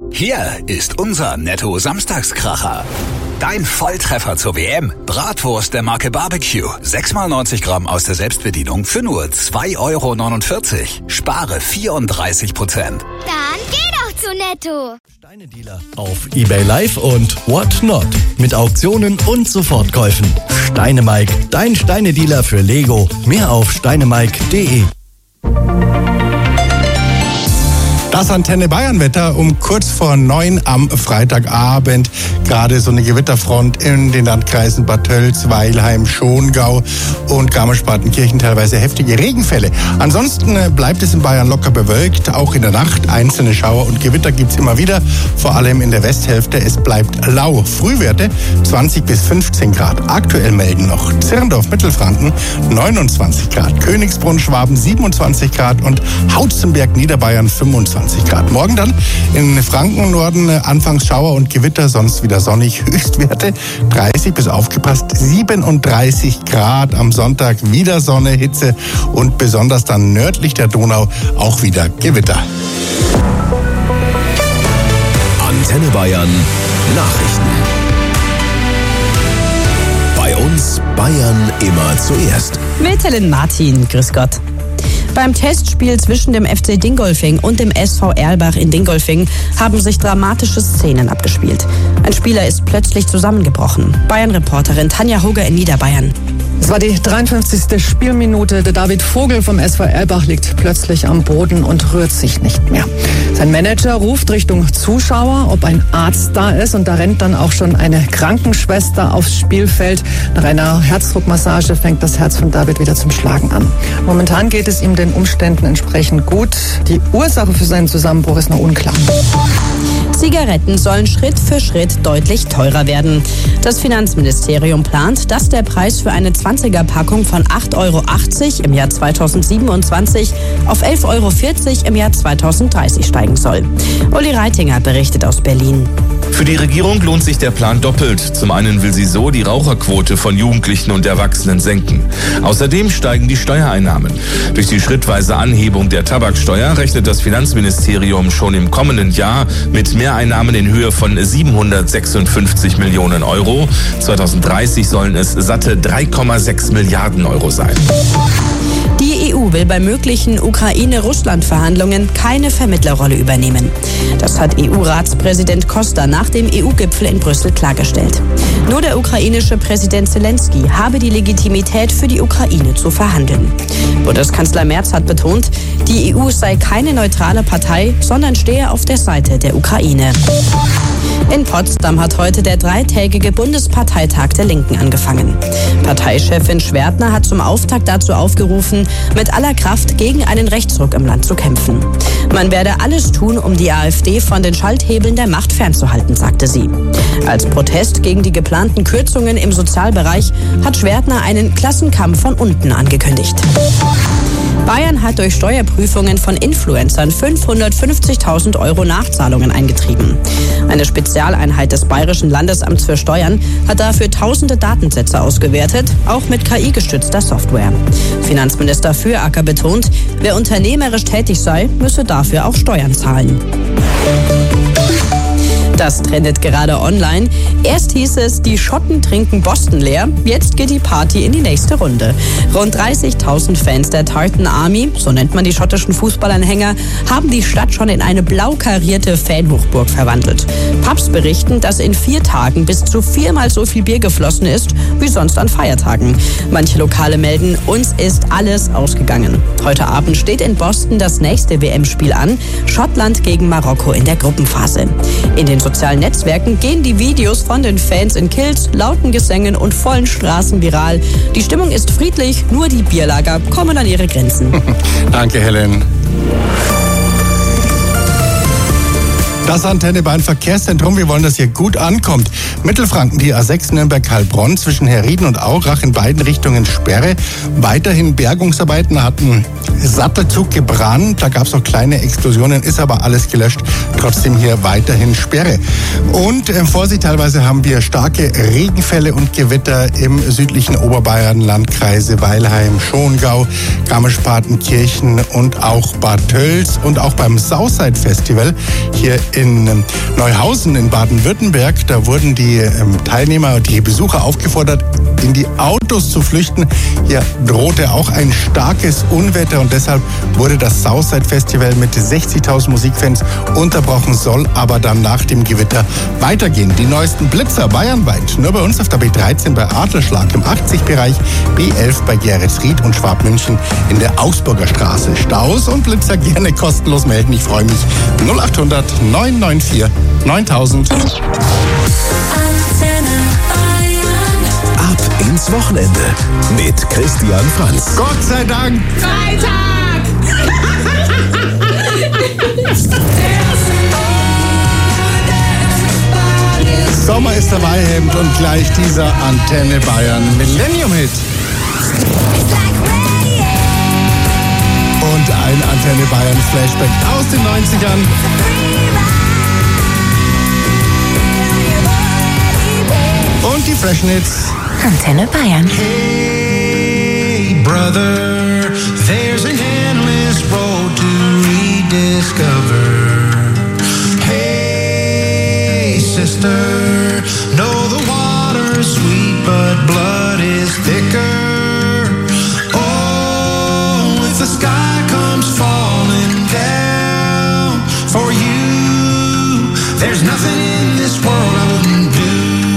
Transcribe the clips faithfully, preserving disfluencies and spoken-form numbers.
Hier ist unser Netto-Samstagskracher. Dein Volltreffer zur W M. Bratwurst der Marke Barbecue. sechs mal neunzig Gramm aus der Selbstbedienung für nur zwei Euro neunundvierzig. Spare vierunddreißig Prozent. Dann geh doch zu Netto. Steinedealer auf eBay Live und Whatnot. Mit Auktionen und Sofortkäufen. Steinemike, dein Steinedealer für Lego. Mehr auf steinemike punkt de. Das Antenne Bayern Wetter um kurz vor neun am Freitagabend. Gerade so eine Gewitterfront in den Landkreisen Bad Tölz, Weilheim, Schongau und Garmisch-Partenkirchen, teilweise heftige Regenfälle. Ansonsten bleibt es in Bayern locker bewölkt. Auch in der Nacht einzelne Schauer und Gewitter gibt's immer wieder. Vor allem in der Westhälfte. Es bleibt lau. Frühwerte zwanzig bis fünfzehn Grad. Aktuell melden noch Zirndorf, Mittelfranken neunundzwanzig Grad. Königsbrunn, Schwaben siebenundzwanzig Grad und Hautzenberg, Niederbayern fünfundzwanzig Grad. Morgen dann in Franken, Norden anfangs Schauer und Gewitter, sonst wieder sonnig. Höchstwerte dreißig bis aufgepasst siebenunddreißig Grad. Am Sonntag wieder Sonne, Hitze und besonders dann nördlich der Donau auch wieder Gewitter. Antenne Bayern Nachrichten. Bei uns Bayern immer zuerst. Mit Helen Martin, grüß Gott. Beim Testspiel zwischen dem F C Dingolfing und dem S V Erlbach in Dingolfing haben sich dramatische Szenen abgespielt. Ein Spieler ist plötzlich zusammengebrochen. Bayern-Reporterin Tanja Hoger in Niederbayern. Es war die dreiundfünfzigste Spielminute. Der David Vogel vom S V Erlbach liegt plötzlich am Boden und rührt sich nicht mehr. Sein Manager ruft Richtung Zuschauer, ob ein Arzt da ist. Und da rennt dann auch schon eine Krankenschwester aufs Spielfeld. Nach einer Herzdruckmassage fängt das Herz von David wieder zum Schlagen an. Momentan geht es ihm den Umständen entsprechend gut. Die Ursache für seinen Zusammenbruch ist noch unklar. Zigaretten sollen Schritt für Schritt deutlich teurer werden. Das Finanzministerium plant, dass der Preis für eine zwanziger-Packung von acht Euro achtzig im Jahr zweitausendsiebenundzwanzig auf elf Euro vierzig im Jahr zweitausenddreißig steigen soll. Uli Reitinger berichtet aus Berlin. Für die Regierung lohnt sich der Plan doppelt. Zum einen will sie so die Raucherquote von Jugendlichen und Erwachsenen senken. Außerdem steigen die Steuereinnahmen. Durch die schrittweise Anhebung der Tabaksteuer rechnet das Finanzministerium schon im kommenden Jahr mit Mehreinnahmen in Höhe von siebenhundertsechsundfünfzig Millionen Euro. zweitausenddreißig sollen es satte drei Komma sechs Milliarden Euro sein. Die E U will bei möglichen Ukraine-Russland-Verhandlungen keine Vermittlerrolle übernehmen. Das hat E U-Ratspräsident Costa nach dem E U-Gipfel in Brüssel klargestellt. Nur der ukrainische Präsident Zelensky habe die Legitimität für die Ukraine zu verhandeln. Bundeskanzler Merz hat betont, die E U sei keine neutrale Partei, sondern stehe auf der Seite der Ukraine. In Potsdam hat heute der dreitägige Bundesparteitag der Linken angefangen. Parteichefin Schwertner hat zum Auftakt dazu aufgerufen, mit aller Kraft gegen einen Rechtsruck im Land zu kämpfen. Man werde alles tun, um die AfD von den Schalthebeln der Macht fernzuhalten, sagte sie. Als Protest gegen die geplanten Kürzungen im Sozialbereich hat Schwertner einen Klassenkampf von unten angekündigt. Bayern hat durch Steuerprüfungen von Influencern fünfhundertfünfzigtausend Euro Nachzahlungen eingetrieben. Eine Spezialeinheit des Bayerischen Landesamts für Steuern hat dafür tausende Datensätze ausgewertet, auch mit K I-gestützter Software. Finanzminister Füracker betont, wer unternehmerisch tätig sei, müsse dafür auch Steuern zahlen. Das trendet gerade online. Erst hieß es, die Schotten trinken Boston leer. Jetzt geht die Party in die nächste Runde. Rund dreißigtausend Fans der Tartan Army, so nennt man die schottischen Fußballanhänger, haben die Stadt schon in eine blau karierte Fanhochburg verwandelt. Pubs berichten, dass in vier Tagen bis zu viermal so viel Bier geflossen ist wie sonst an Feiertagen. Manche Lokale melden, uns ist alles ausgegangen. Heute Abend steht in Boston das nächste W M-Spiel an. Schottland gegen Marokko in der Gruppenphase. In den sozialen Netzwerken gehen die Videos von den Fans in Kilts, lauten Gesängen und vollen Straßen viral. Die Stimmung ist friedlich, nur die Bierlager kommen an ihre Grenzen. Danke, Helen. Das Antenne Bayern Verkehrszentrum, wir wollen, dass hier gut ankommt. Mittelfranken, die A sechs Nürnberg-Heilbronn zwischen Herrieden und Aurach in beiden Richtungen Sperre. Weiterhin Bergungsarbeiten, hatten Sattelzug gebrannt, da gab es auch kleine Explosionen, ist aber alles gelöscht. Trotzdem hier weiterhin Sperre. Und äh, Vorsicht, teilweise haben wir starke Regenfälle und Gewitter im südlichen Oberbayern, Landkreise Weilheim, Schongau, Garmisch-Partenkirchen und auch Bad Tölz. Und auch beim Southside Festival hier in Neuhausen in Baden-Württemberg. Da wurden die Teilnehmer, die Besucher aufgefordert, in die Autos zu flüchten. Hier drohte auch ein starkes Unwetter und deshalb wurde das Southside Festival mit sechzigtausend Musikfans unterbrochen, soll aber dann nach dem Gewitter weitergehen. Die neuesten Blitzer bayernweit, nur bei uns auf der B dreizehn bei Adlerschlag im achtzig-Bereich, B elf bei Geretsried und Schwabmünchen in der Augsburger Straße. Staus und Blitzer gerne kostenlos melden. Ich freue mich. null acht hundert neun neun vier neuntausend. Ab ins Wochenende mit Christian Franz. Gott sei Dank. Freitag! Sommer ist dabei, Hemd und gleich dieser Antenne Bayern Millennium-Hit. Und ein Antenne Bayern Flashback aus den neunzigern. Und die Freshen Hits. Antenne Bayern. Hey, brother, there's an endless road to rediscover. Hey, sister, know the water's sweet, but blood is thicker. Oh, if the sky comes falling down for you, there's nothing in this world I wouldn't do.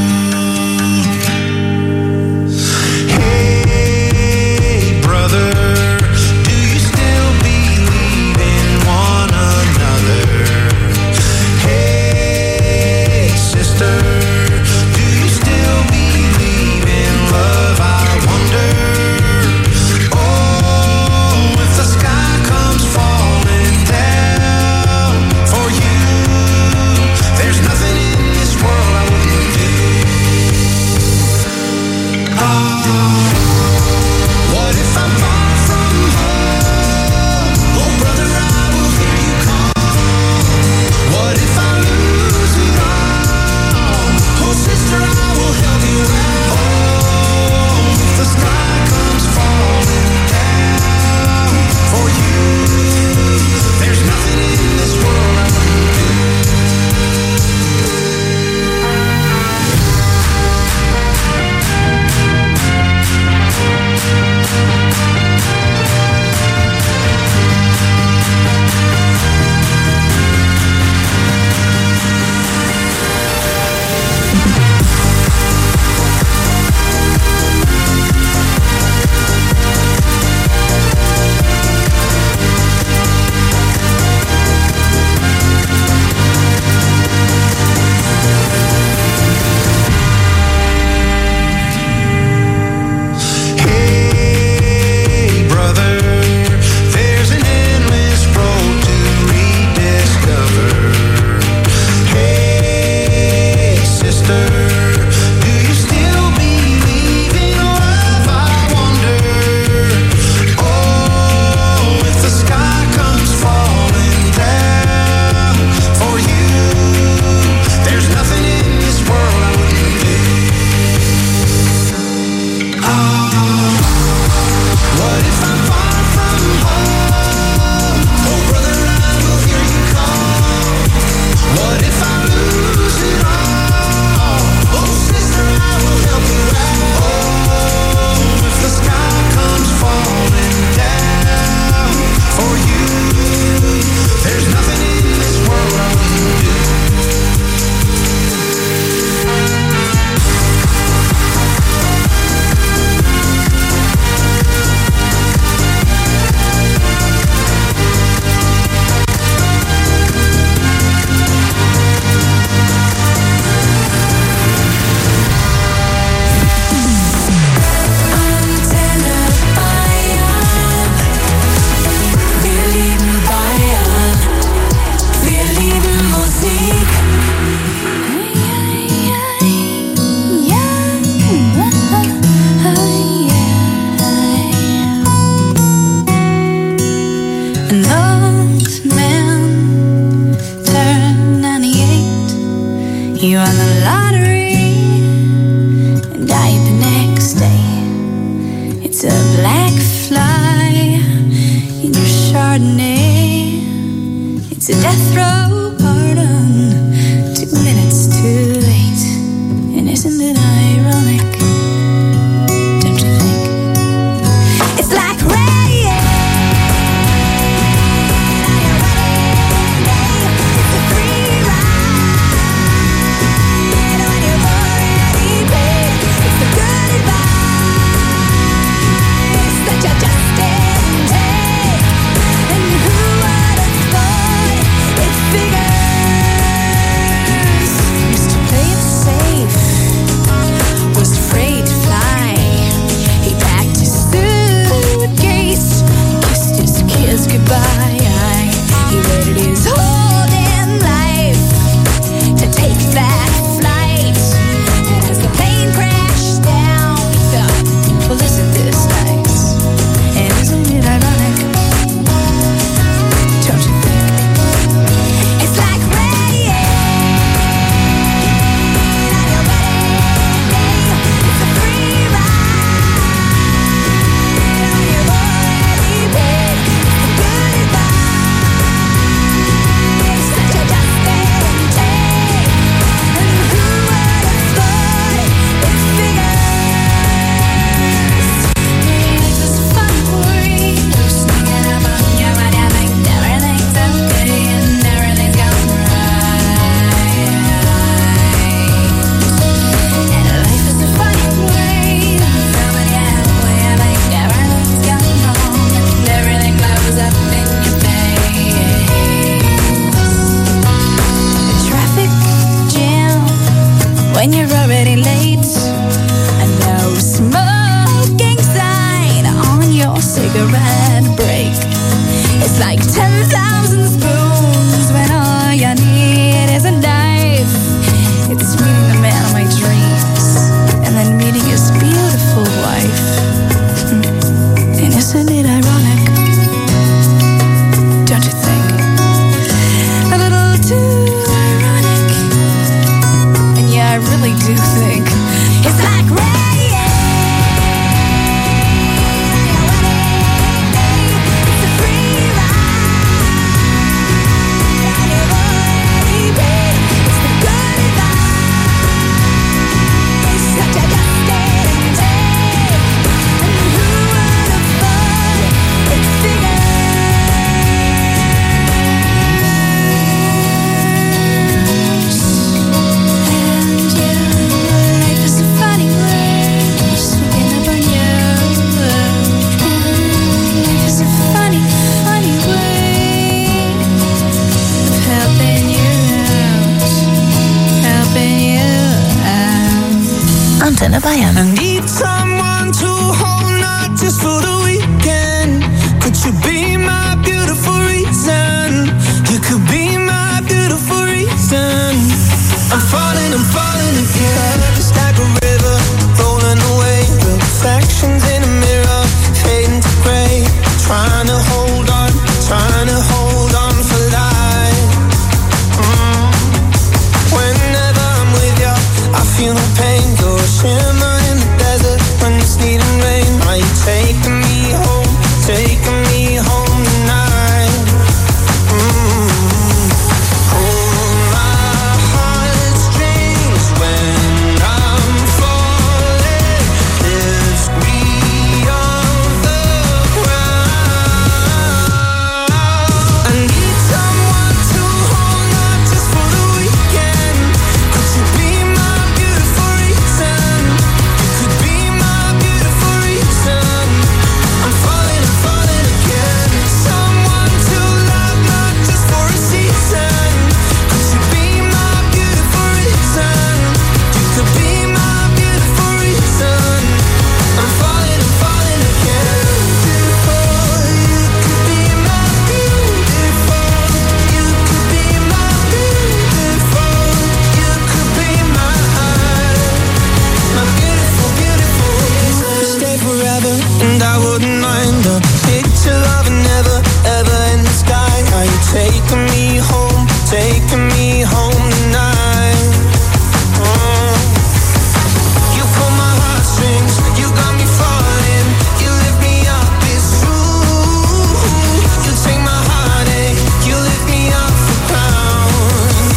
You won the lottery and died the next day. It's a black fly in your Chardonnay. It's a death row pardon. when you're already late. And no smoking sign on your cigarette break. It's like ten thousand spoons when all you need is a knife. It's meeting the man of my dreams and then meeting his beautiful wife. And isn't it ironic? Don't you think? A little too ironic. And yeah, I really do think it's like rain. Antenne Bayern. I need someone to hold, not just for the weekend. Could you be my beautiful reason? You could be my beautiful reason. I'm falling, I'm falling again. Just like a river rolling away. Reflections in a mirror fading to gray. Trying to hold on, trying to hold on for life. Mm. Whenever I'm with you, I feel no pain. You're a shimmer in the desert when it's needing rain. Are you taking me home, taking me home tonight? Mm. Oh, my heartstrings when I'm falling, lift me off the ground. I need someone to hold, not just for the weekend. Could you be my beautiful reason? You could be my beautiful reason. I'm falling, I'm falling again. Someone to love, not just for a season. Could you be my beautiful reason? You could be my beautiful reason. I'm falling, I'm falling again. Beautiful, you could be my beautiful. You could be my beautiful. You could be my my beautiful, beautiful. Stay forever, and I wouldn't mind a picture of it never, ever in the sky. Are you taking me home, taking me home tonight? Mm. You pull my heartstrings, you got me falling. You lift me up, it's true. You take my heartache, you lift me off the ground.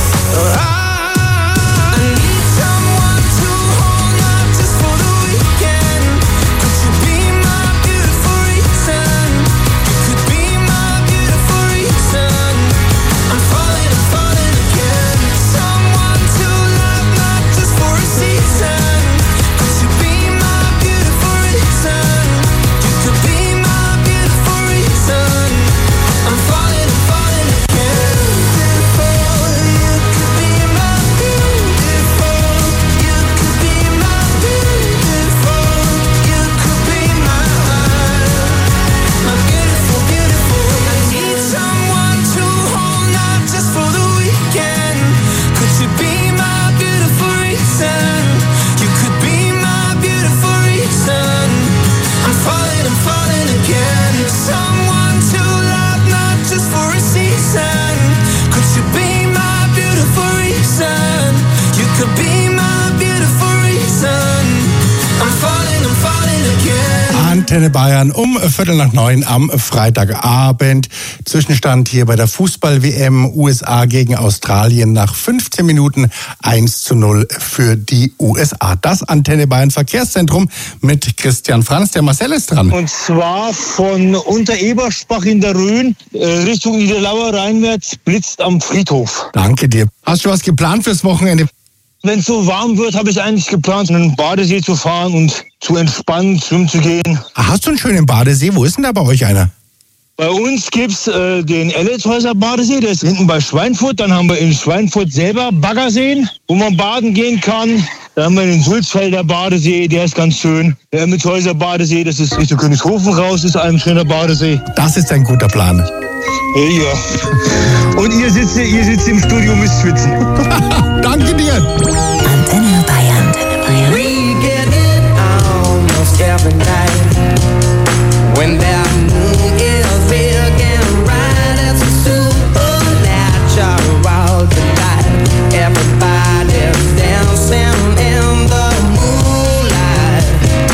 I need someone to hold, not just for the weekend. Could you be my beautiful reason? You could be my beautiful reason. I'm falling, I'm falling again. Someone to love, not just for a season. Could you be my beautiful reason? You could be my beautiful reason. I'm falling, I'm falling again. Beautiful, you could be my beautiful. You could be my beautiful. You could be my my beautiful, beautiful. I need someone to hold, not just for the weekend. Could you be my beautiful reason? You could be my beautiful reason. I'm falling, I'm falling again. Someone to love, not just for a season. Could you be my beautiful reason? You could be my beautiful reason. I'm falling, I'm falling again. Antenne Bayern um Viertel nach neun am Freitagabend. Zwischenstand hier bei der Fußball-W M U S A gegen Australien nach fünfzehn Minuten eins zu null für die U S A. Das Antenne Bayern Verkehrszentrum mit Christian Franz. Der Marcel ist dran. Und zwar von Unterebersbach in der Rhön äh, Richtung Niederlauer reinwärts blitzt am Friedhof. Danke dir. Hast du was geplant fürs Wochenende? Wenn es so warm wird, habe ich eigentlich geplant, an den Badesee zu fahren und zu entspannen, schwimmen zu gehen. Ach, hast du einen schönen Badesee? Wo ist denn da bei euch einer? Bei uns gibt's äh, den Elletshäuser Badesee, der ist hinten bei Schweinfurt. Dann haben wir in Schweinfurt selber Baggerseen, wo man baden gehen kann. Dann haben wir den Sulzfelder Badesee, der ist ganz schön. Der Elletshäuser Badesee, das ist Richtung Königshofen raus, ist ein schöner Badesee. Das ist ein guter Plan. Ja. Und ihr sitzt, ihr sitzt im Studio mit Schwitzen. Danke dir. Antenne Bayern. We get it almost every night when that moon is big and bright. It's a supernatural delight. Everybody's dancing in the moonlight.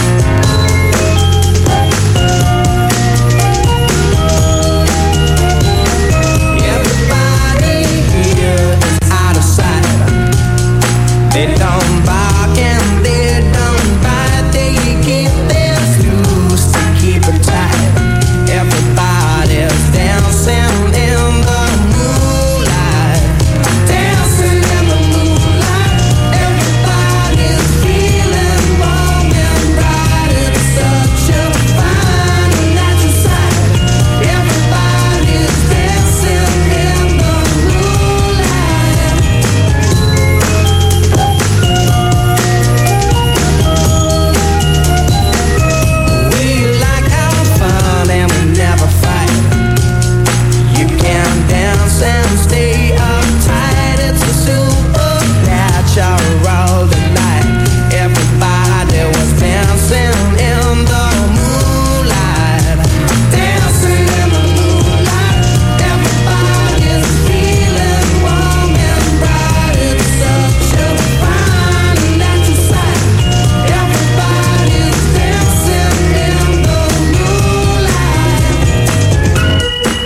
Everybody here is out of sight. They don't bark and they don't bite. They keep their shoes to keep it tight. Everybody's dancing in the moonlight. Dancing in the moonlight. Everybody's feeling warm and bright. It's such a fine natural sight. Everybody's dancing in the moonlight. We like our fun and we never fight. You can dance and stay uptight. It's a supernatural delight. Everybody was dancing in the moonlight. Dancing in the moonlight. Everybody's feeling warm and bright. It's such a fine natural sight. Everybody's dancing in the moonlight.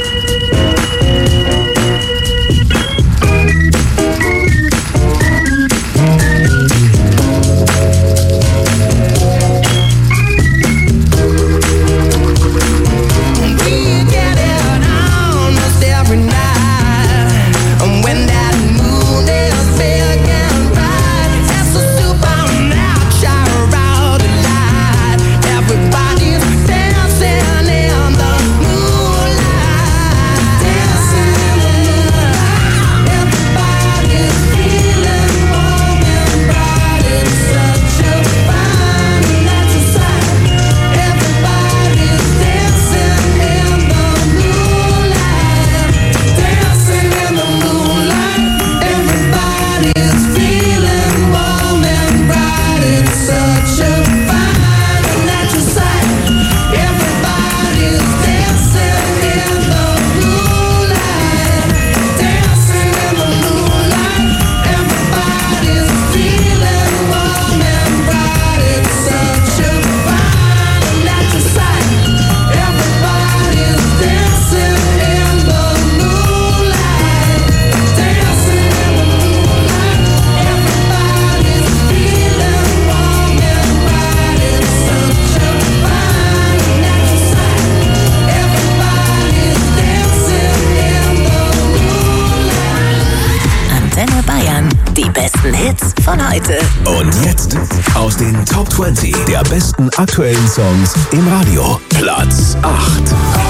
We get it almost every night. And when that moon is big and bright, it's a supernatural delight. Everybody's dancing in the moonlight. Dancing in the moonlight. Everybody's feeling warm and bright. It's such a fine natural sight. Everybody's dancing in the moonlight. Dancing in the moonlight. Everybody's feeling warm and bright. It's such a fine natural sight. Everybody's dancing in the moonlight. Dancing in the moonlight. Everybody's feeling warm and bright. It's such a fine natural sight. Everybody's dancing in the moonlight. Dancing in the moonlight. Everybody's feeling warm and bright. It's such a fine natural sight. Everybody's dancing in the moonlight. Antenne Bayern. Die besten Hits von heute. Und jetzt aus den Top zwanzig der besten aktuellen Songs im Radio. Platz acht.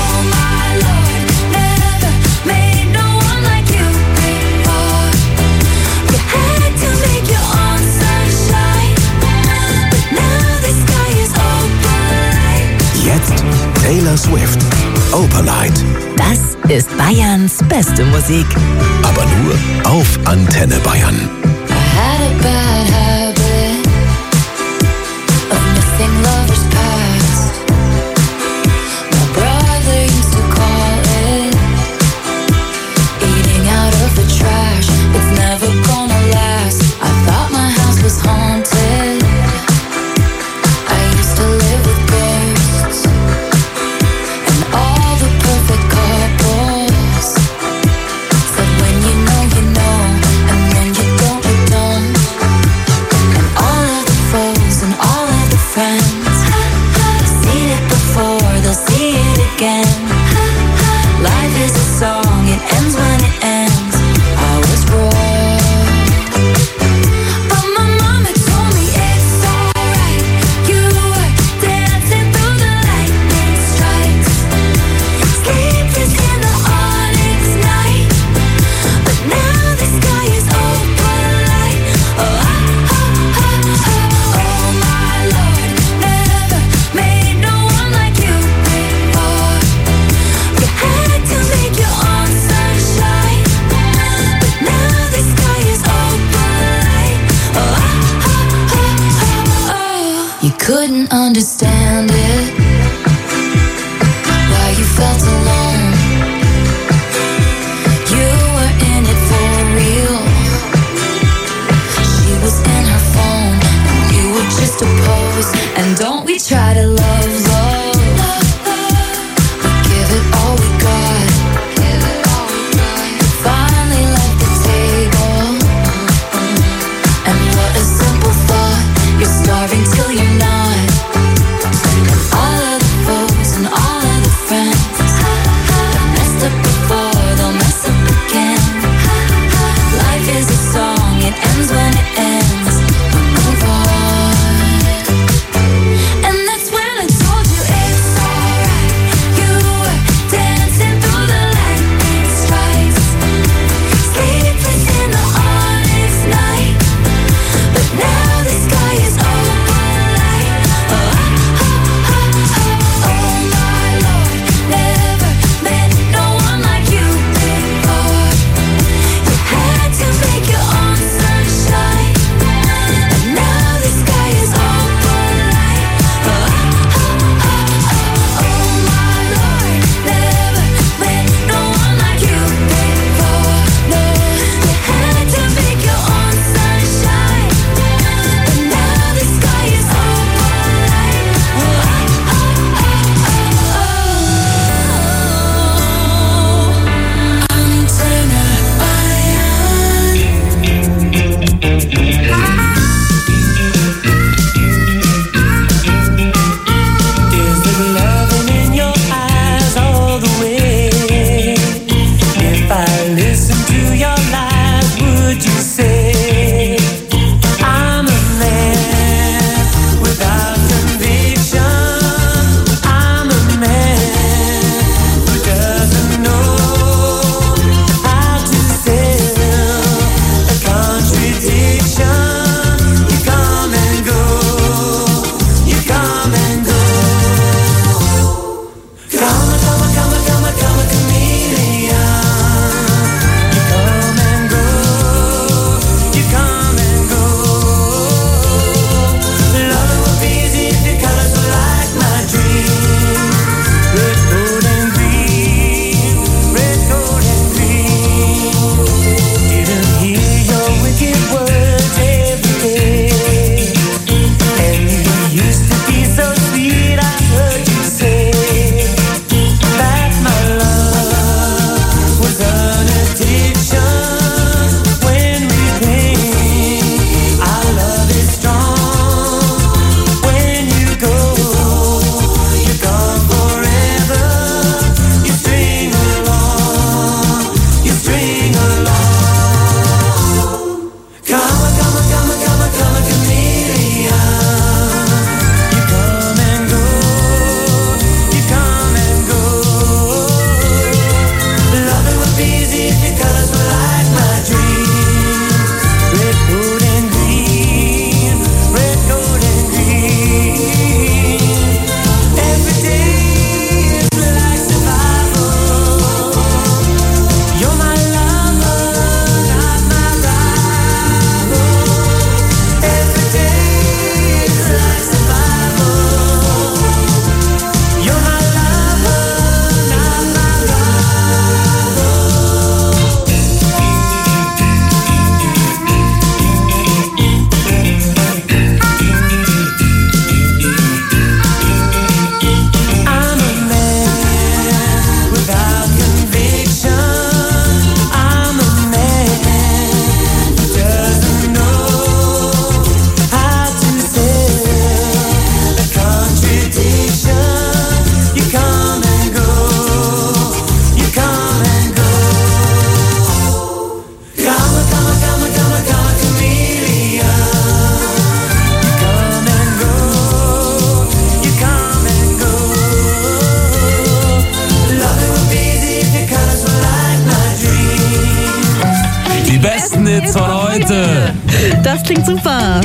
Jetzt Taylor Swift. Opalite. Das ist Bayerns beste Musik. Aber nur auf Antenne Bayern. I had a bad habit of missing lovers past. My brother used to call it eating out of the trash. It's never gonna last. I thought my house was haunted. I used to live with ghosts and all the perfect couples said when you know you know and when you don't couldn't understand it, why you felt alone. You were in it for real. She was in her phone, and you were just a pose. And don't we try to love, love, but give it all we got. Finally left the table, and what a simple thought. You're starving till you're not. All of the foes and all of the friends that messed up before, they'll mess up again. Life is a song, it ends when it ends. But move on. And that's when I told you it's alright. You were dancing through the lightning strikes, sleepless in the honest night. But now the sky is open light. Oh, oh, oh, oh, oh my Lord, never met no one like you before. You had to make your own sunshine, and now the sky is open light. Oh, oh, oh, oh, oh my Lord, never met no one like you before. No, you had to make your own sunshine, and now the sky is open light. Oh, oh, oh, oh, oh. Antenne Bayern. Is there loving in your eyes all the way? If I listen to your lies, would you say I'm a man without conviction? I'm a man who doesn't know how to sell a contradiction. You come and go, you come and go. Come, come, come, come, come, chameleon. You come and go, you come and go. Love would be easy if your colors were like my dreams. Red, gold, and green, red, gold, and green. Didn't hear your wicked words every day. And you used to be so sweet, I heard you say that my love was an addiction. When we think our love is strong, when you go, you're gone forever. You string along, you string along. Come, come, come, come, come, chameleon. You come and go, you come and go. Loving would be easy if your colors were like my dreams. Red, gold, and green, red, gold, and green. Every day is like survival. You're my lover, not my rival. Every day is like survival. You're my lover, not my rival. I'm a man without conviction. I'm a man who doesn't know how to sell a contradiction. You come and go, you come and go. Come, come, come, come, come, chameleon. You come and go, you come and go. Loving would be easy if your colors were like my dreams. Die besten Hits von heute. Das klingt super.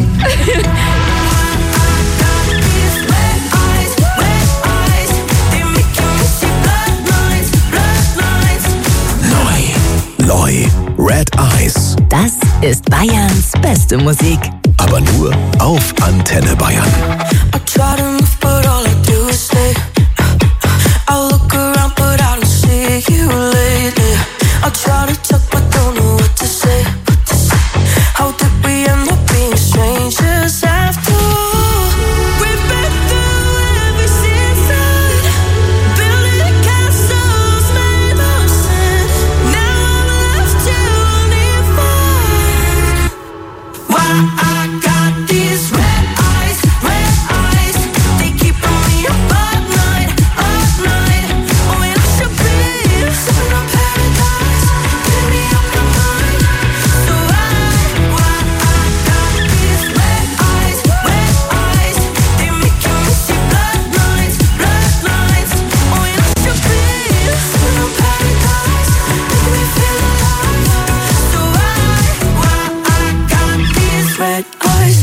Loi, Red Eyes. Das ist Bayerns beste Musik. Aber nur auf Antenne Bayern. try to move, but all I do is stay. I look around, but I don't see you lately. I try to talk, but don't know what to say. How did we end up being strangers after all? We've been through every season, building castles made of sand. Now I'm left to only find why I got these red eyes, red eyes. They keep me up all night, all night. Oh, and I should be sipping on paradise, getting me up my mind. So why, why I got these red eyes, red eyes. They making me see bloodlines, bloodlines. Oh, and I should be sipping on paradise, making me feel alive. So why, why I got these red eyes.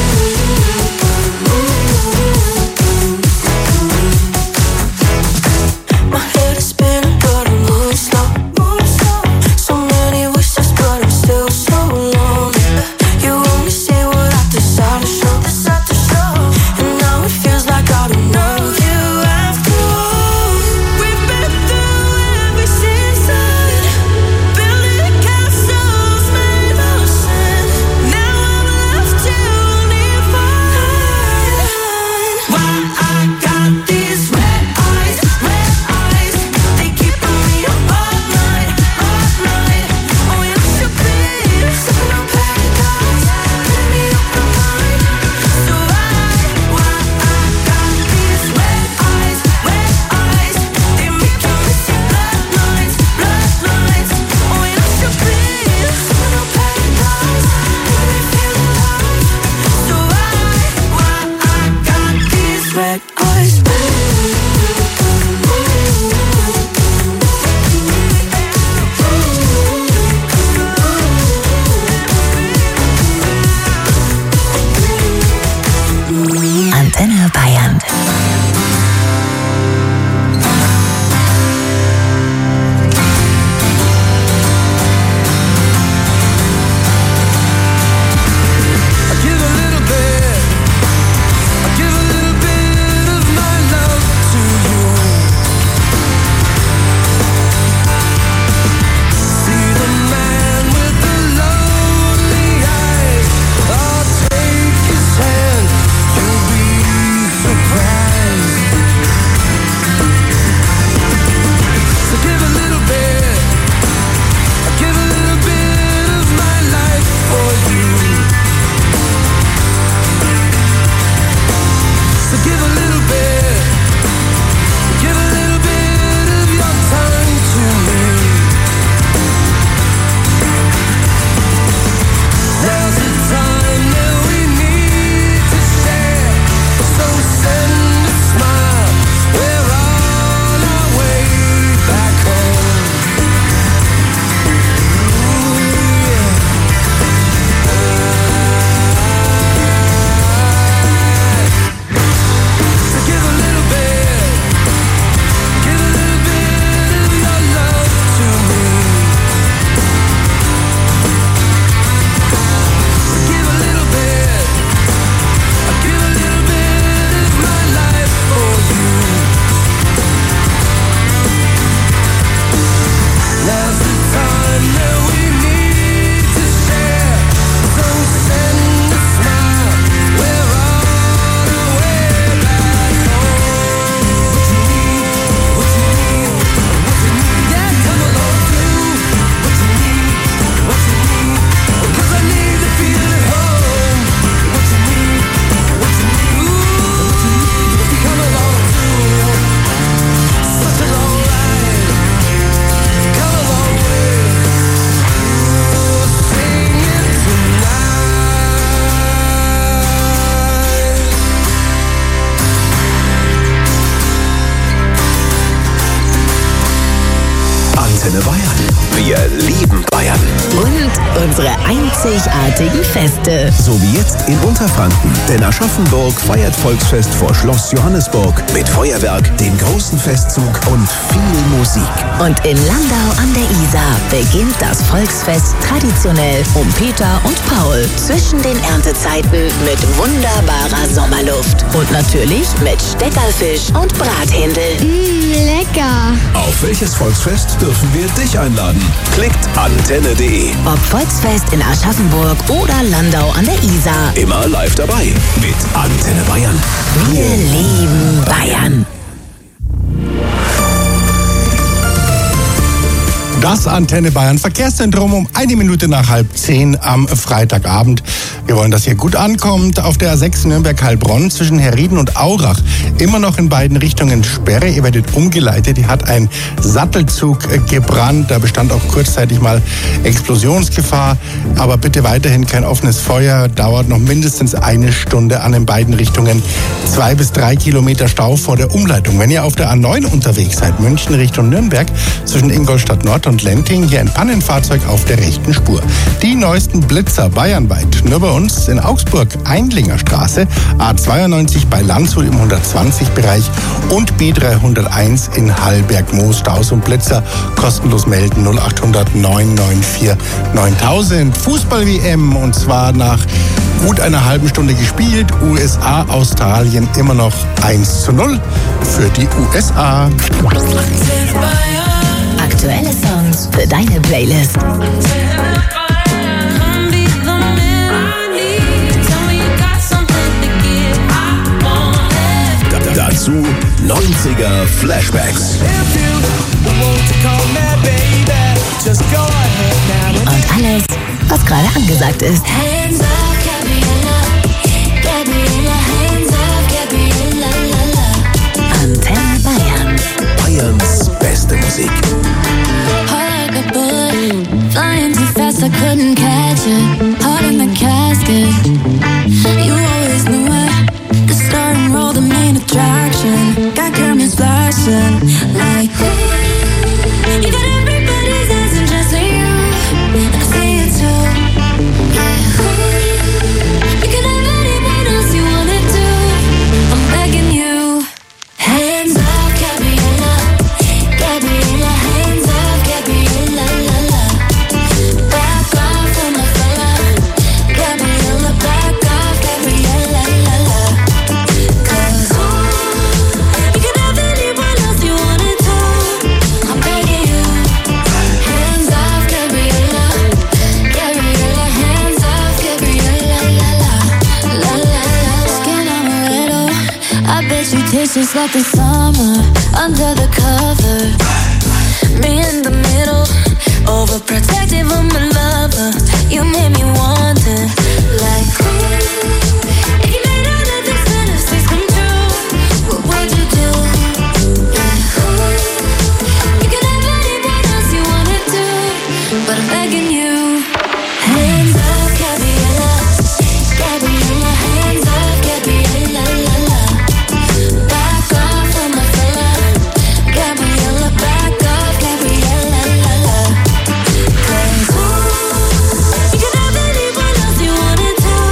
My head is spinning, but I'm moving slow. So many wishes, but I'm still so lonely. You only see what I decide to show, and now it feels like I don't know you after all. We've been through every season, building castles made of sand. Now I'm left to only find why I got these red eyes, red eyes. They keep me up all night, all night. Oh, and I should be sipping on paradise, getting me up my mind. So why, why I got these red eyes, red eyes. They making me see bloodlines, bloodlines. Oh, and I should be sipping on paradise, getting me feel alive. So why, why I got these red eyes. Antenne Bayern. I give a little bit, I give a little bit of my love to you. See the man with the lonely eyes. I'll take his hand, you'll be surprised. So give a little bit, I give a little bit of my life for you. So give a little bit, give a little bit of your time to me. Now's the time that we need to share. So send a smile, we're on our way back home. Ooh, yeah. So give a little bit, give a little bit of your love to me. So give a little bit, I give a little bit of my life for you. Now's the time that we need to share. So send a smile, we're on our way back home. What you need, what you need, what you need, yeah, come along through. What you need, what you need, 'cause I need to feel at home. What you need, what you need, ooh, come along through. Such a long ride, come along with, sing it tonight. Antenne Bayern. Wir lieben Bayern. Und unsere einzigartigen Feste. So wie jetzt in Unterfranken. Denn Aschaffenburg feiert Volksfest vor Schloss Johannesburg mit Feuerwerk, dem großen Festzug und viel Musik. Und in Landau an der Isar beginnt das Volksfest traditionell um Peter und Paul zwischen den Erntezeiten mit wunderbarer Sommerluft. Und natürlich mit Steckerfisch und Brathändel. Mmh, lecker. Auf welches Volksfest dürfen wir dich einladen? Klickt antenne punkt de. Ob Volksfest in Aschaffenburg oder Landau an der Isar. Immer live dabei mit Antenne Bayern. Wir lieben Bayern. Das Antenne Bayern Verkehrszentrum um eine Minute nach halb zehn am Freitagabend. Wir wollen, dass hier gut ankommt. Auf der A sechs Nürnberg-Heilbronn zwischen Herrieden und Aurach immer noch in beiden Richtungen Sperre. Ihr werdet umgeleitet. Hier hat ein Sattelzug gebrannt. Da bestand auch kurzzeitig mal Explosionsgefahr. Aber bitte weiterhin kein offenes Feuer. Dauert noch mindestens eine Stunde an den beiden Richtungen. Zwei bis drei Kilometer Stau vor der Umleitung. Wenn ihr auf der A neun unterwegs seid, München Richtung Nürnberg, zwischen Ingolstadt Nord und Lenting, hier ein Pannenfahrzeug auf der rechten Spur. Die neuesten Blitzer bayernweit. Nur bei uns in Augsburg, Eindlinger Straße, A zweiundneunzig bei Landshut im hundertzwanzig Bereich und B dreihunderteins in Hallberg-Moos. Staus und Blitzer kostenlos melden null achthundert neun neun vier neuntausend. Fußball-W M und zwar nach gut einer halben Stunde gespielt. U S A, Australien immer noch eins zu null für die U S A. Aktuelle Songs für deine Playlist. Da, dazu neunziger Flashbacks. Und alles, was gerade angesagt ist. Antenne Bayern. Bayerns beste Musik. Flying too fast, I couldn't catch it. Heart in the casket. You always knew it. The starting role, the main attraction. Got cameras flashing like you got everybody's eyes and just you. I see it too. Yeah. You can have anyone else you wanna do. I'm begging you. Hands up, Gabriella. Gabriella, hands up, Gabriella, la la. Back off from my fella. Gabriella, back off, Gabriella, la la. Cause you can have anyone else you wanna do. I'm begging you. Hands off, Gabriella. Gabriella, hands off, Gabriella, la la. La la la. Skin amaretto. I bet you taste just like the summer under the cover. Me in the middle, overprotective of my lover. You made me wonder, like, if you made all of these fantasies come true, what would you do? Yeah. You can have anyone else you wanna do, but I'm begging you. Hands up, Gabriella. Gabriella, hands up, Gabriella, la la. Back off from my fella. Gabriella, back off, Gabriella, la la. Cause you can have anyone else you wanna do.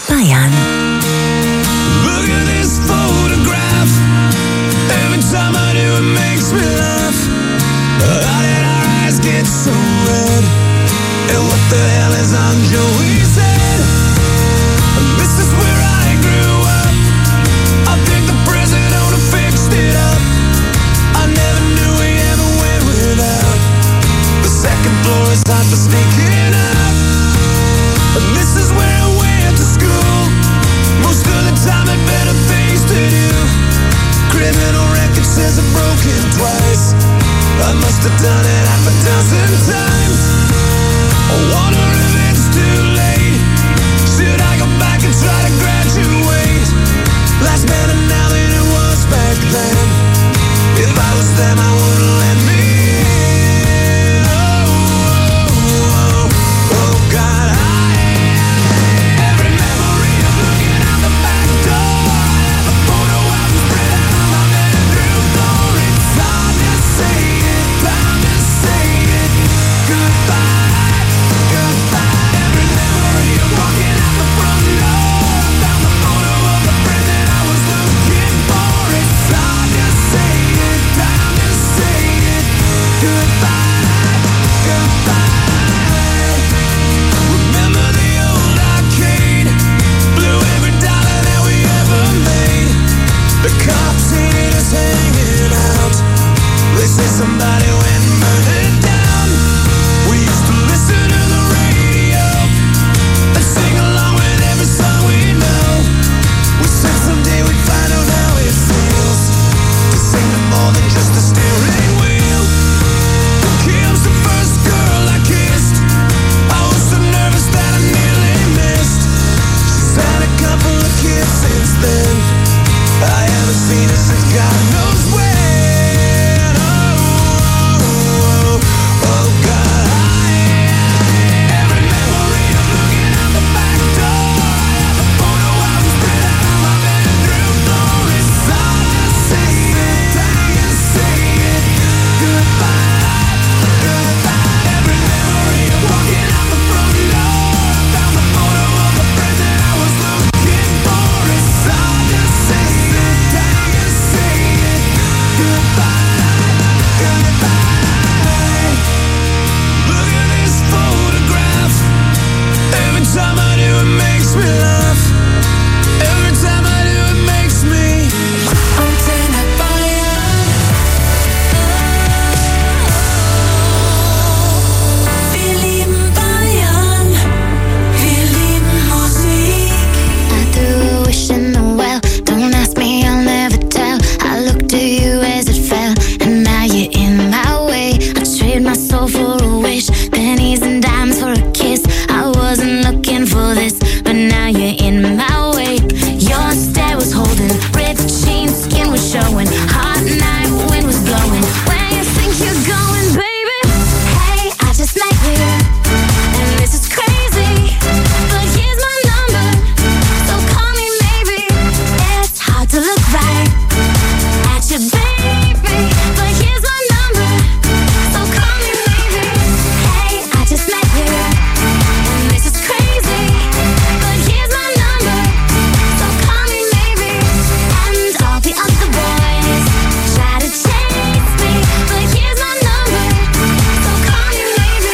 Bayern. Look at this photograph. Every time I do, it makes me laugh. How did our eyes get so red? And what the hell is on Joey's head? This is where I grew up. I think the president would have fixed it up. I never knew we ever went without. The second floor is hot for sneaking up. And this is where I went to school. Most of the time had better things to do. Criminal record says I've broken twice. I must have done it half a dozen times. I wonder if it's too late. Should I go back and try to graduate? Life's better now than it was back then. If I was them, I wouldn't let me in. Oh, oh, oh, oh God, I every memory of looking out the back door. I have a photo album spread out on my bedroom floor. It's hard to say it, time to say it. Goodbye, goodbye. Every memory of walking out the front door. I found the photo of the friend that I was looking for. It's hard to say it, time to say it. Goodbye, goodbye. Remember the old arcade? Blew every dollar that we ever made. The cops hated us hanging out. They say somebody went and burned it down. We used to listen to the radio and sing along with every song we know. We said someday we'd find out how it feels to sing to more than just a steering wheel. Kim's the first girl I kissed. I was so nervous that I nearly missed. She's had a couple of kids since then. I haven't seen her since God knows when. Oh, oh, oh, oh God, I every memory of looking out the back door. I have a photo album spread out on my bedroom floor. It's hard to say it, time to say it. Goodbye, goodbye. Every memory of walking out the front door. I found the photo of the friend that I was looking for. It's hard to say it, time to say it. Goodbye, goodbye. Look at this photograph. Every time I do, it makes me laugh. Every time I do, it makes me. Antenne Bayern. Wir lieben Bayern. Wir lieben Musik. I threw a wish in the well. Don't ask me, I'll never tell. I looked at you as it fell, and now you're in my way. I trade my soul for a wish, pennies and dimes for a kiss. I wasn't looking for this, but now you're in my way. Your stare was holding, ripped jeans, skin was showing. Hot night, wind was blowing. Where you think you're going, baby? Hey, I just met you, and this is crazy, but here's my number, so call me maybe. It's hard to look right at you, baby, but here's my number, so call me maybe. Hey, I just met you, and this is crazy, but here's my number, so call me maybe. And all the other boys try to chase me, but here's my number, so call me maybe.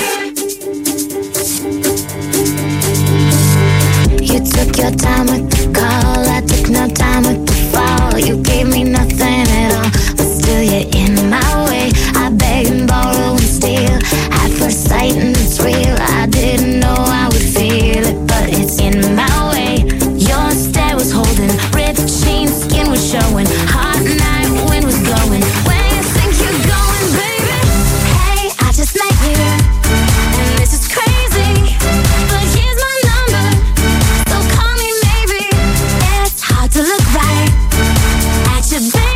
You took your time with the call, I took no time with the fall. You gave me nothing at all, but still you're in my way. I beg and borrow and steal at first sight, and it's real. I didn't know I would feel it, but it's in my way. Your stare was holding, ripped jeans, skin was showing. Hot night, wind was blowing. Where you think you're going, baby? Hey, I just met you, and this is crazy, but here's my number, so call me maybe. It's hard to look right at you, baby.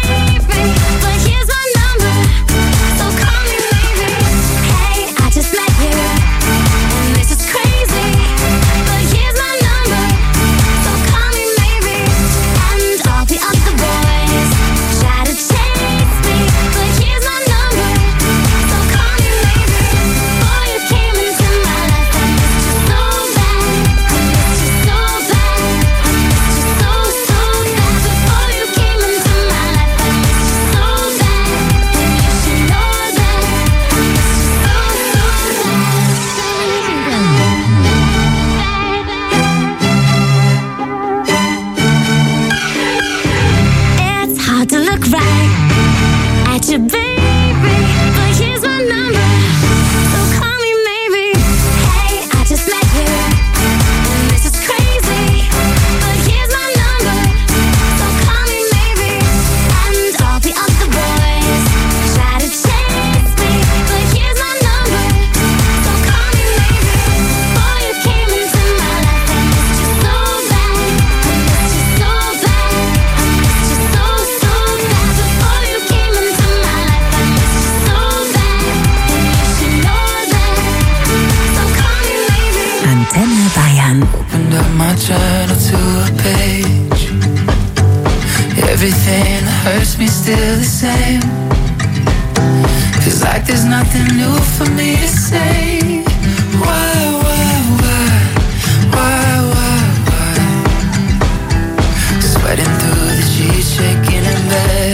page. Everything hurts me still the same. Feels like there's nothing new for me to say. Why, why, why, why, why, why? Sweating through the sheets, shaking in bed.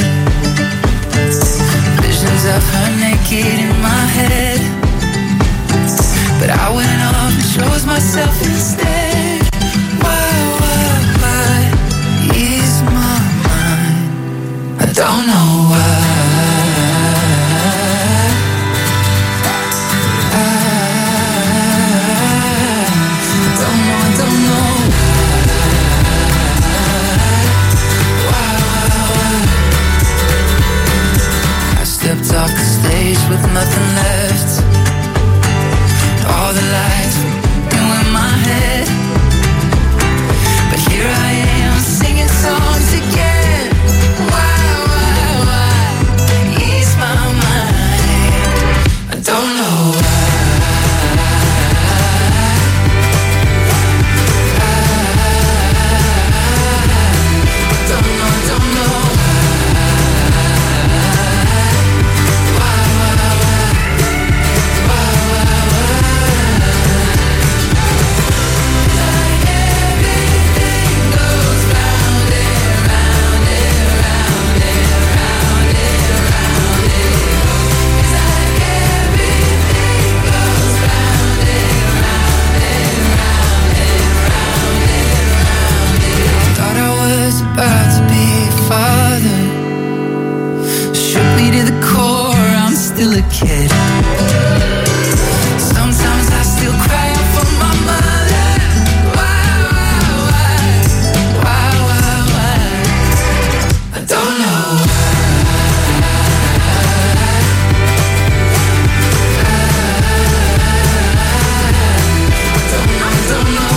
Visions of her naked in my head. But I went off and chose myself instead. Why, why, why is my mind? I don't know why. Stepped off the stage with nothing left. All the lights were in my head. But here I am singing songs again. Why, why, why ease my mind? I don't know why. I don't know, I don't know. About to be a father. Shook me to the core, I'm still a kid. Sometimes I still cry out for my mother. Why, why, why? Why, why, why? I don't know why. I don't know, I don't know.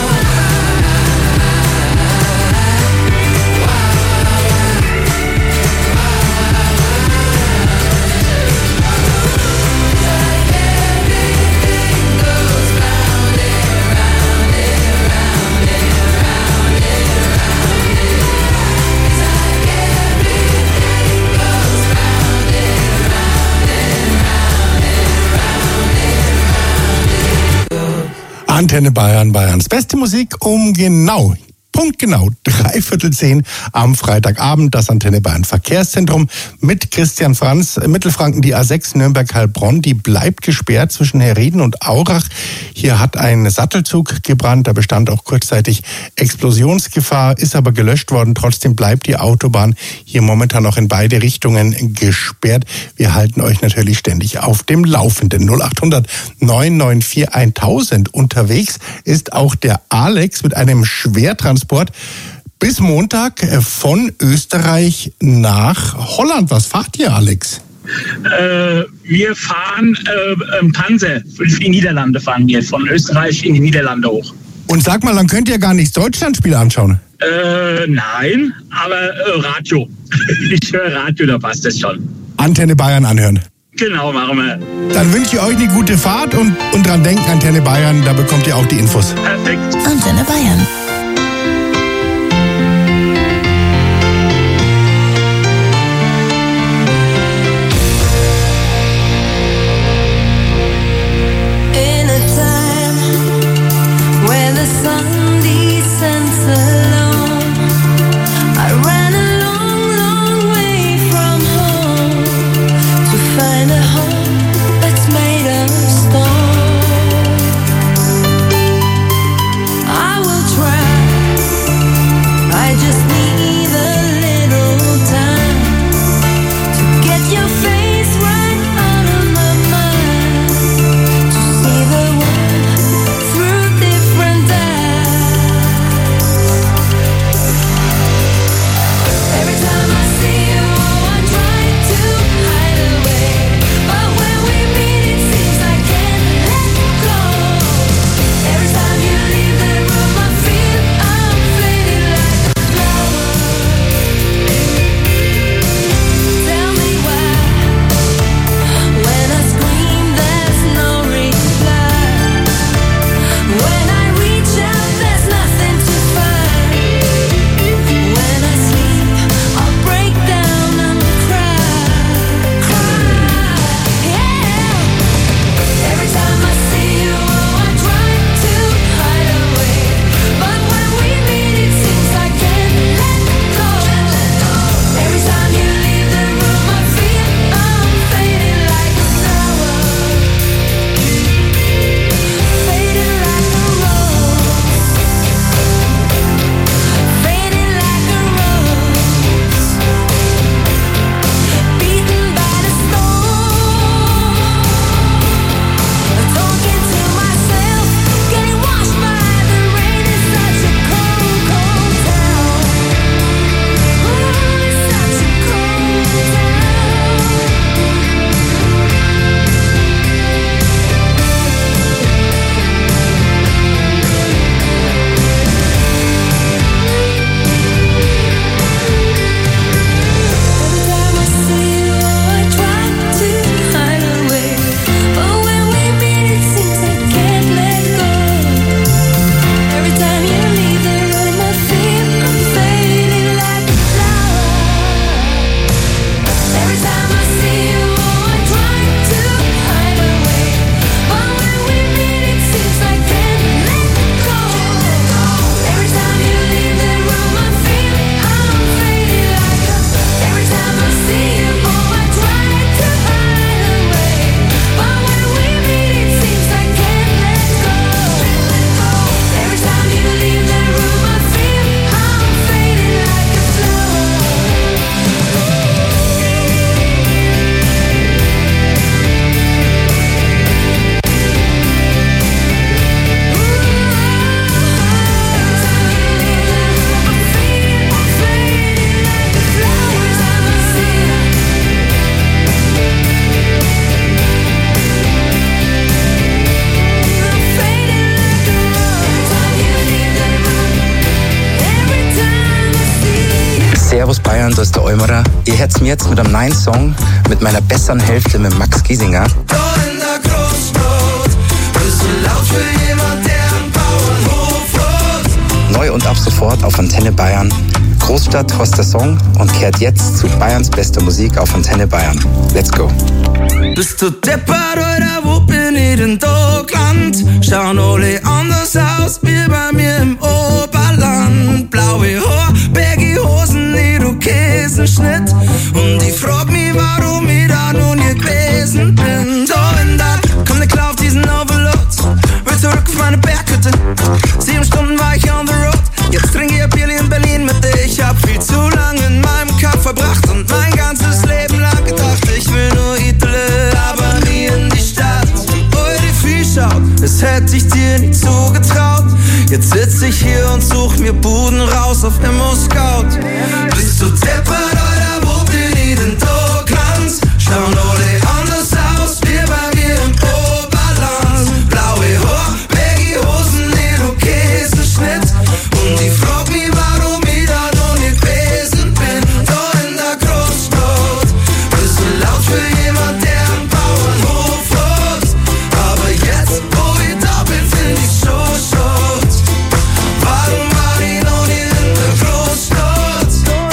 Antenne Bayern, Bayerns beste Musik um genau, punktgenau, dreiviertel zehn am Freitagabend. Das Antenne Bayern Verkehrszentrum mit Christian Franz. Mittelfranken, die A sechs Nürnberg-Heilbronn, die bleibt gesperrt zwischen Herrieden und Aurach. Hier hat ein Sattelzug gebrannt, da bestand auch kurzzeitig Explosionsgefahr, ist aber gelöscht worden. Trotzdem bleibt die Autobahn hier momentan noch in beide Richtungen gesperrt. Wir halten euch natürlich ständig auf dem Laufenden. null acht hundert neun neun vier tausend. Unterwegs ist auch der Alex mit einem Schwertransport bis Montag von Österreich nach Holland. Was fahrt ihr, Alex? Äh, wir fahren äh, im Panzer in die Niederlande, fahren wir von Österreich in die Niederlande hoch. Und sag mal, dann könnt ihr gar nicht das Deutschlandspiel anschauen? Äh, nein, aber äh, Radio. Ich höre Radio, da passt das schon. Antenne Bayern anhören. Genau, machen wir. Dann wünsche ich euch eine gute Fahrt und, und dran denken, Antenne Bayern, da bekommt ihr auch die Infos. Perfekt. Antenne Bayern. I will try. Servus Bayern, da ist der Eumerer. Ihr hört's mir jetzt mit einem neuen Song mit meiner besseren Hälfte, mit Max Giesinger. Da in der Großstadt, bist du laut für jemand, der am Bauernhof wohnt. Neu und ab sofort auf Antenne Bayern. Großstadt heißt der Song und kehrt jetzt zu Bayerns bester Musik auf Antenne Bayern. Let's go. Bist du deppert oder wo bin ich denn da gelandet? Schauen alle anders aus wie bei mir im Oberland. Blaue Haar, baggy Hosen, Irokesenschnitt. Und ich frag mich, warum ich da noch nie gewesen bin. Da in der, komm nicht klar auf diesen Overload. Will zurück auf meine Berghütte. Sieben Stunden war ich on the road. Jetzt trinke ich ein Bier in Berlin mit dir. Ich hab viel zu lange in meinem Kopf verbracht und mein ganzes Leben lang gedacht, ich will nur Itale, aber nie in die Stadt. Eure Vieh schaut, das hätte ich dir nie zugetraut. Jetzt sitz ich hier und such mir Buden raus auf Immo Scout. Bist du deppert oder wo bin ich denn da glanz? Schauen alle anders aus, wir bei mir im Oberland. Blaue Haar, baggy Hosen, Irokesenschnitt. Und ich frag mich, warum ich da noch nicht gewesen bin. Da in der Großstadt, bist du laut für jemand, der am Bauernhof wohnt. Aber jetzt, wo ich da bin, find ich so schott. Warum war ich noch nie in der Großstadt?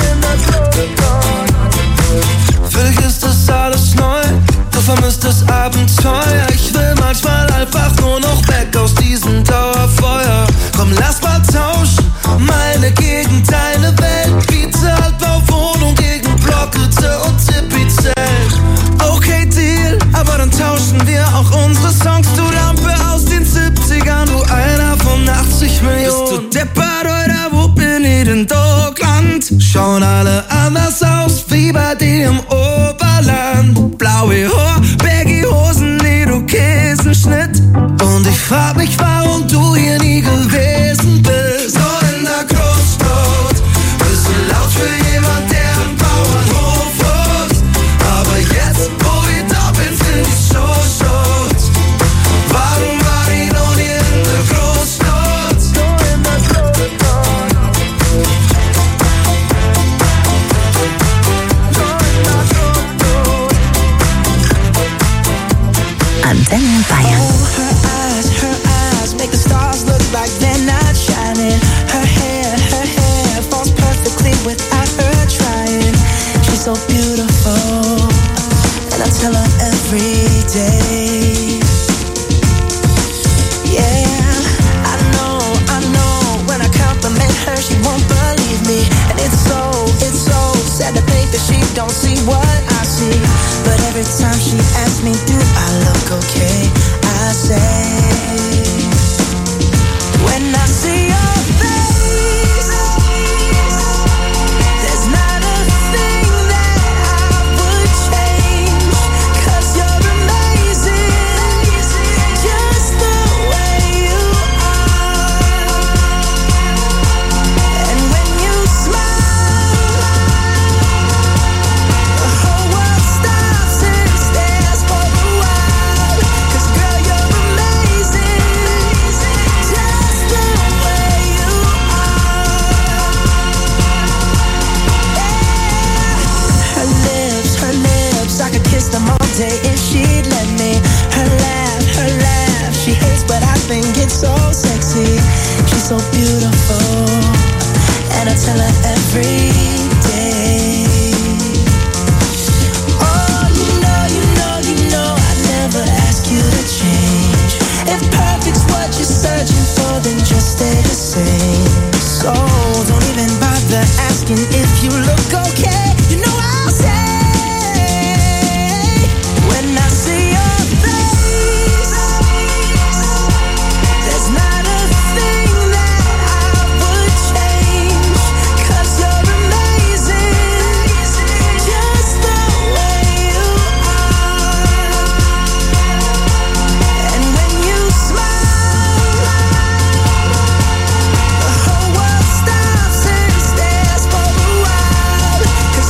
Vielleicht ist das alles neu, du vermisst das Abenteuer. Ich will manchmal einfach nur noch weg aus diesem Dauerfeuer. Komm, lass mal tauschen, meine Gegend, deine Welt. Biete Altbauwohnung gegen Blockhütte und Tippizelt. Okay, Deal, aber dann tauschen wir auch unsere Songs. Du Lampe aus den siebzigern, du einer von achtzig Millionen. Bist du deppert oder wo bin ich denn da gelandet? Schauen alle anders aus wie bei dir im Oberland. Blaue Haar, baggy Hosen, Irokesenschnitt. Und ich frag mich, warum du hier nie gewesen bist. So in der Großstadt, bist du laut für jemand, der am Bauernhof wohnt. Aber jetzt, wo ich da bin, find ich so schott. Warum war ich noch nie in der Großstadt? So in der Großstadt. Antenne Bayern. Oh, her eyes, her eyes make the stars look like they're not shining. Her hair, her hair falls perfectly without her trying. She's so beautiful, and I tell her every day. Yeah, I know, I know. When I compliment her, she won't believe me, and it's so, it's so sad to think that she don't see what I see. But every time she asks me, do I look okay? I say, when I see your face, there's not a thing that I would change. 'Cause you're amazing, just the way you are. And when you smile, the whole world stops and stares for a while. 'Cause girl, you're amazing, just the way you are. Yeah. Her lips, her lips, I could kiss them all day if she'd let me. Her laugh, her laugh, she hates but I think it's so sexy. She's so beautiful, and I tell her every day. Oh, you know, you know, you know I'd never ask you to change. If perfect's what you're searching for, then just stay the same. So don't even bother asking if you look okay. You know I'll say, when I see your face, there's not a thing that I would change. 'Cause you're amazing, just the way you are. And when you smile, the whole world stops and stares for a while. 'Cause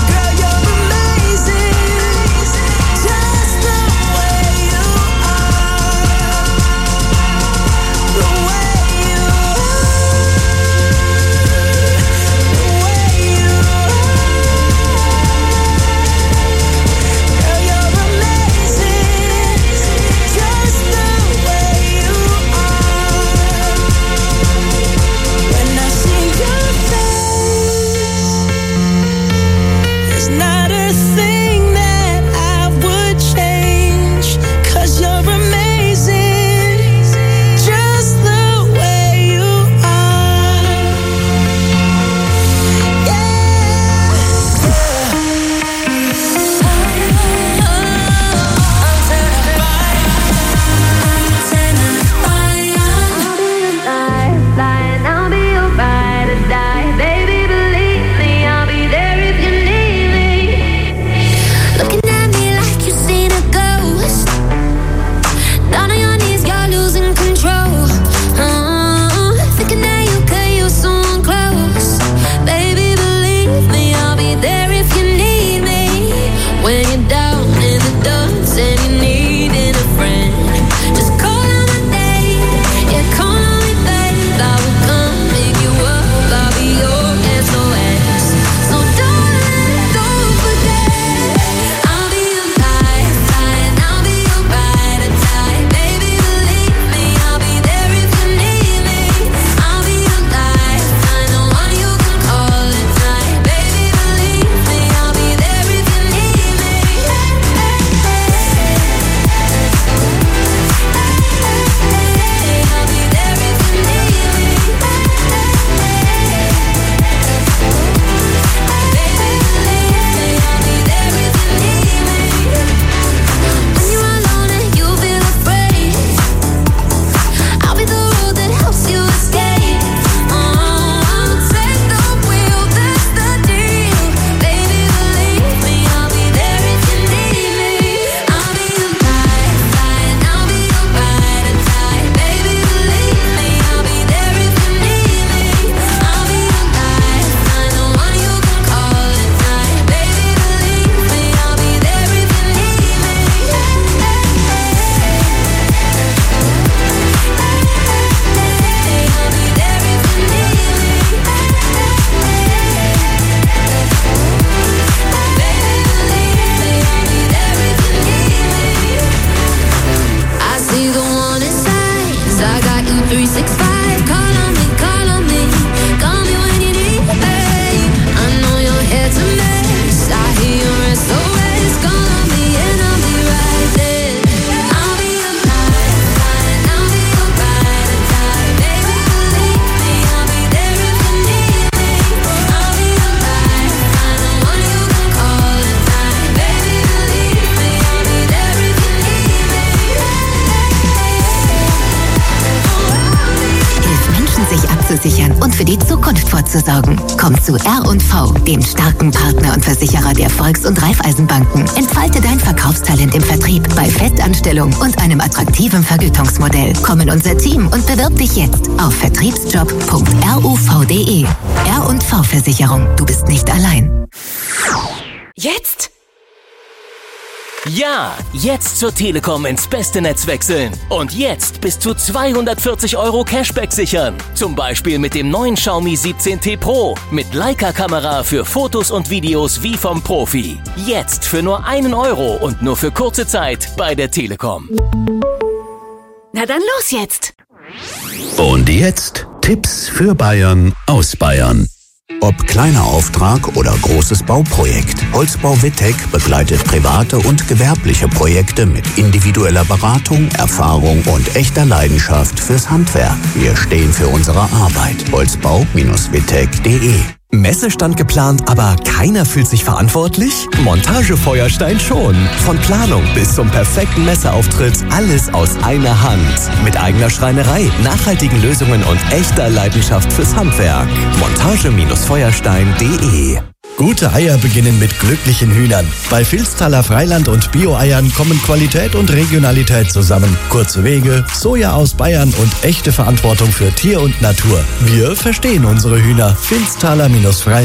vorzusorgen. Komm zu R und V, dem starken Partner und Versicherer der Volks- und Raiffeisenbanken. Entfalte dein Verkaufstalent im Vertrieb bei Festanstellung und einem attraktiven Vergütungsmodell. Komm in unser Team und bewirb dich jetzt auf vertriebsjob punkt r u v punkt d e. R und V Versicherung, du bist nicht allein. Jetzt? Ja, jetzt zur Telekom ins beste Netz wechseln. Und jetzt bis zu zweihundertvierzig Euro Cashback sichern. Zum Beispiel mit dem neuen Xiaomi siebzehn T Pro. Mit Leica-Kamera für Fotos und Videos wie vom Profi. Jetzt für nur einen Euro und nur für kurze Zeit bei der Telekom. Na dann los jetzt! Und jetzt Tipps für Bayern aus Bayern. Ob kleiner Auftrag oder großes Bauprojekt, Holzbau Wittek begleitet private und gewerbliche Projekte mit individueller Beratung, Erfahrung und echter Leidenschaft fürs Handwerk. Wir stehen für unsere Arbeit. holzbau Bindestrich wittek punkt de. Messestand geplant, aber keiner fühlt sich verantwortlich? Montage Feuerstein schon. Von Planung bis zum perfekten Messeauftritt, alles aus einer Hand. Mit eigener Schreinerei, nachhaltigen Lösungen und echter Leidenschaft fürs Handwerk. montage Feuerstein punkt de. Gute Eier beginnen mit glücklichen Hühnern. Bei Vilstaler Freiland und Bio-Eiern kommen Qualität und Regionalität zusammen. Kurze Wege, Soja aus Bayern und echte Verantwortung für Tier und Natur. Wir verstehen unsere Hühner. Vilstaler Freiland